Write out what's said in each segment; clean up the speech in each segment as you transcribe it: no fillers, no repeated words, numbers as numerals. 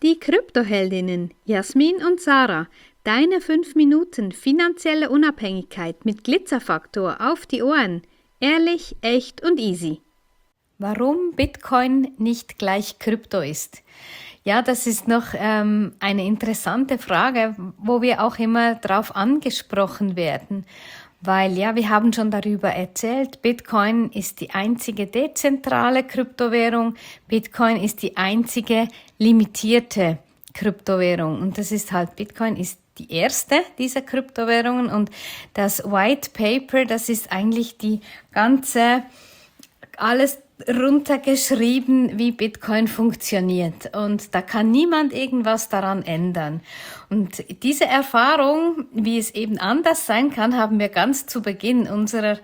die Kryptoheldinnen Jasmin und Sarah. Deine 5 Minuten finanzielle Unabhängigkeit mit Glitzerfaktor auf die Ohren. Ehrlich, echt und easy. Warum Bitcoin nicht gleich Krypto ist? Ja, das ist noch eine interessante Frage, wo wir auch immer drauf angesprochen werden. Weil ja, wir haben schon darüber erzählt, Bitcoin ist die einzige dezentrale Kryptowährung, Bitcoin ist die einzige limitierte Kryptowährung und das ist halt, Bitcoin ist die erste dieser Kryptowährungen und das White Paper, das ist eigentlich die ganze, alles runtergeschrieben, wie Bitcoin funktioniert und da kann niemand irgendwas daran ändern. Und diese Erfahrung, wie es eben anders sein kann, haben wir ganz zu Beginn unserer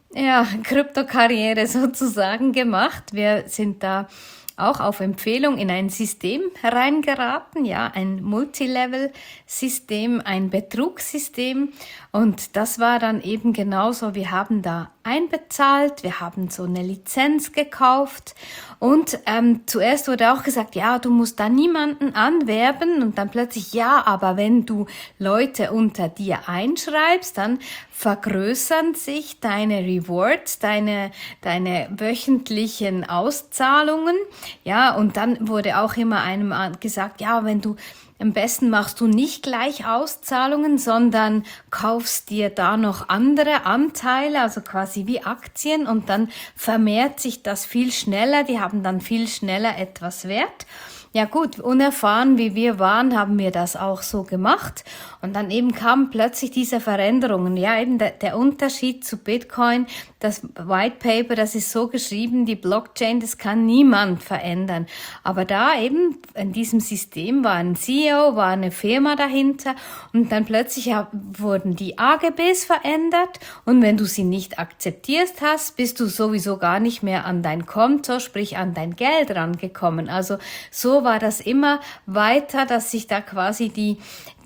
Kryptokarriere sozusagen gemacht. Wir sind da auch auf Empfehlung in ein System hereingeraten, ja, ein Multilevel-System, ein Betrugssystem und das war dann eben genauso, wir haben da einbezahlt, wir haben so eine Lizenz gekauft und zuerst wurde auch gesagt, ja, du musst da niemanden anwerben und dann plötzlich, ja, aber wenn du Leute unter dir einschreibst, dann vergrößern sich deine Rewards, deine wöchentlichen Auszahlungen, ja, und dann wurde auch immer einem gesagt, ja, wenn du am besten machst du nicht gleich Auszahlungen, sondern kaufst dir da noch andere Anteile, also quasi wie Aktien und dann vermehrt sich das viel schneller, die haben dann viel schneller etwas Wert. Ja gut, unerfahren wie wir waren, haben wir das auch so gemacht und dann eben kamen plötzlich diese Veränderungen. Ja, eben der Unterschied zu Bitcoin, das White Paper, das ist so geschrieben, die Blockchain, das kann niemand verändern. Aber da eben in diesem System war ein CEO, war eine Firma dahinter und dann plötzlich wurden die AGBs verändert und wenn du sie nicht akzeptiert hast, bist du sowieso gar nicht mehr an dein Konto, sprich an dein Geld rangekommen. Also so war das immer weiter, dass sich da quasi die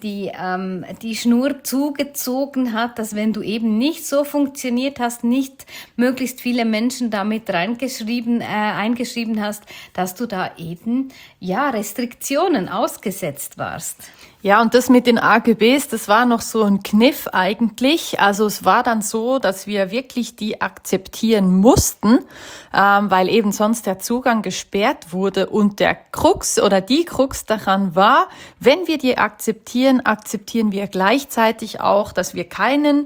Schnur zugezogen hat, dass wenn du eben nicht so funktioniert hast, nicht möglichst viele Menschen damit eingeschrieben hast, dass du da eben, ja, Restriktionen ausgesetzt warst. Ja, und das mit den AGBs, das war noch so ein Kniff eigentlich. Also es war dann so, dass wir wirklich die akzeptieren mussten, weil eben sonst der Zugang gesperrt wurde. Und der Krux oder die Krux daran war, wenn wir die akzeptieren, akzeptieren wir gleichzeitig auch, dass wir keine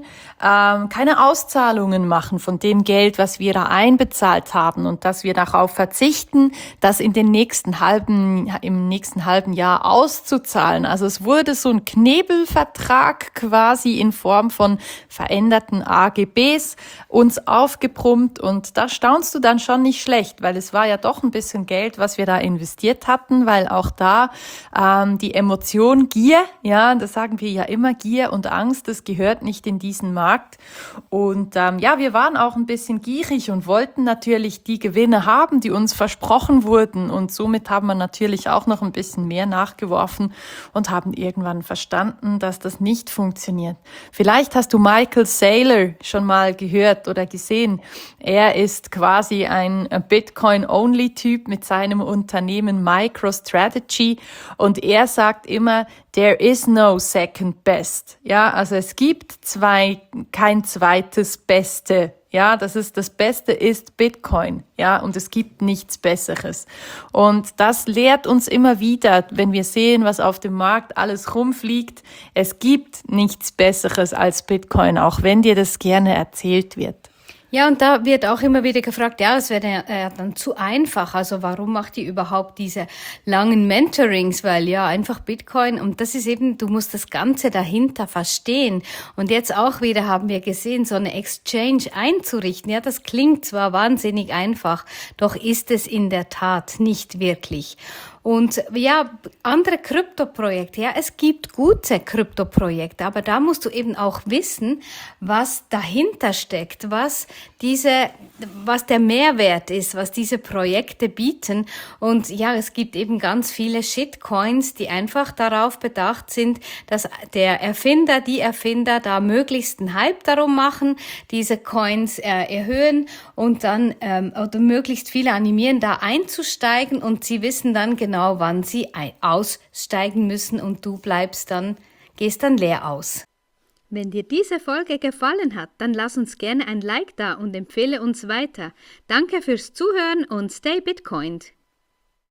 Auszahlungen machen von dem Geld, was wir da einbezahlt haben und dass wir darauf verzichten, das im nächsten halben Jahr auszuzahlen. Also es wurde so ein Knebelvertrag quasi in Form von veränderten AGBs uns aufgebrummt und da staunst du dann schon nicht schlecht, weil es war ja doch ein bisschen Geld, was wir da investiert hatten, weil auch da die Emotion Gier, ja, das sagen wir ja immer, Gier und Angst, das gehört nicht in diesen Markt und wir waren auch ein bisschen gierig und wollten natürlich die Gewinne haben, die uns versprochen wurden und somit haben wir natürlich auch noch ein bisschen mehr nachgeworfen und haben irgendwann verstanden, dass das nicht funktioniert. Vielleicht hast du Michael Saylor schon mal gehört oder gesehen. Er ist quasi ein Bitcoin-Only-Typ mit seinem Unternehmen MicroStrategy und er sagt immer, there is no second best. Ja, also es gibt kein zweites Beste. Ja, das Beste ist Bitcoin. Ja, und es gibt nichts Besseres. Und das lehrt uns immer wieder, wenn wir sehen, was auf dem Markt alles rumfliegt. Es gibt nichts Besseres als Bitcoin, auch wenn dir das gerne erzählt wird. Ja, und da wird auch immer wieder gefragt, ja, es wäre dann zu einfach. Also warum macht ihr überhaupt diese langen Mentorings? Weil ja, einfach Bitcoin, und das ist eben, du musst das Ganze dahinter verstehen. Und jetzt auch wieder haben wir gesehen, so eine Exchange einzurichten. Ja, das klingt zwar wahnsinnig einfach, doch ist es in der Tat nicht wirklich. Und ja, andere Kryptoprojekte, ja, es gibt gute Kryptoprojekte, aber da musst du eben auch wissen, was dahinter steckt, was der Mehrwert ist, was diese Projekte bieten. Und ja, es gibt eben ganz viele Shitcoins, die einfach darauf bedacht sind, dass die Erfinder da möglichst einen Hype darum machen, diese Coins erhöhen und dann oder möglichst viele animieren, da einzusteigen und sie wissen dann genau, genau, wann sie aussteigen müssen und du gehst dann leer aus. Wenn dir diese Folge gefallen hat, dann lass uns gerne ein Like da und empfehle uns weiter. Danke fürs Zuhören und stay Bitcoined.